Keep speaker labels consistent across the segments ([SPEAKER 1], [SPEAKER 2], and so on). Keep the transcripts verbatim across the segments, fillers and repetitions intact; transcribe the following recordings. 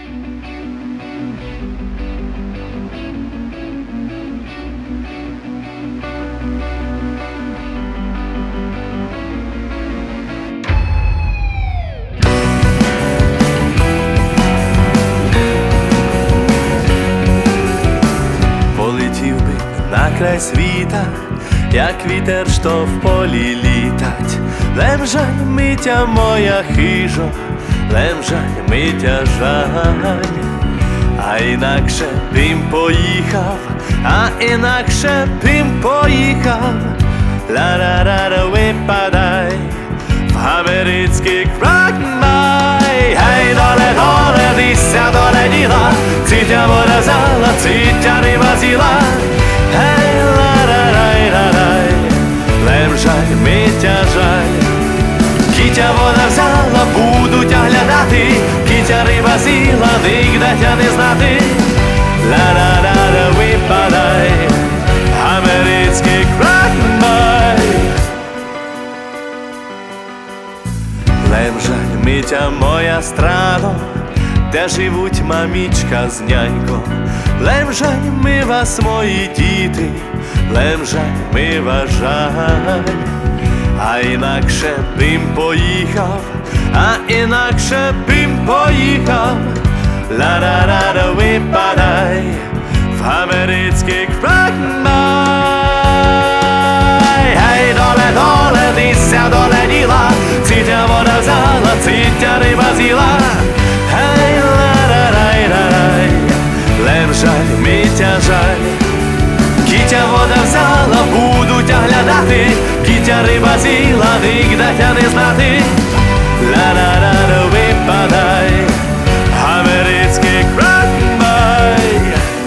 [SPEAKER 1] Полетів би на край світа, як вітер, що в полі літать. Лем жаль, Митя моя хижо, лем жаль, Митя жаль. А інакше б їм поїхав, а інакше б їм поїхав. Ла-ра-ра-ра, випадай в америцький кракмай. Гей, доле, доле, дися, доле діла, цитя вода зала, цитя риба зіла. Гей, ла-ра-рай-ра-рай, лем жаль, Митя жаль. Кітя вода взяла, будуть оглядати, кітя риба зіла, нігде тя не знати. Ла-ра-ра-ра, випадай, америцький кракмай. Лем жаль, Митя моя страно, де живуть мамічка з няньком. Лем жаль, ми вас, мої діти, лем жаль, ми вас жаль. А інакше б їм поїхав, а інакше б їм поїхав. Ла-ра-ра-ра, випадай в америцький кракмай. Гей, доле, доле, дися, доле діла, цитя вода взяла, цитя риба зіла. Гей, ла-ра-рай-ра-рай, лем жаль, Митя жаль. Кітя вода взяла, будуть оглядати, кітя риба зіла, нігде тя не знати. Ла-ра-ра-ра, випадай, америцький кракмай.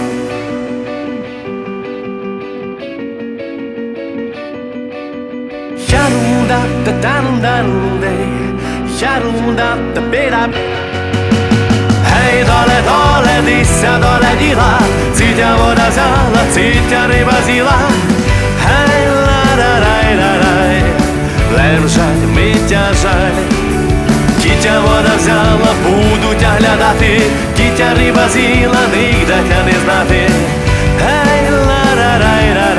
[SPEAKER 1] Яру-да-да-да-да-да-дей, яру-да-да-бей-да. Гей, доле, доле, дися, доле діла, цитя вода взяла, цитя риба зіла. Гей, ла-ра-рай-ра-рай, лем жаль, Митя жаль. Кітя вода взяла, будуть оглядати, кітя риба зіла, нігде тя не знати. Гей, ла-ра-рай-ра-рай.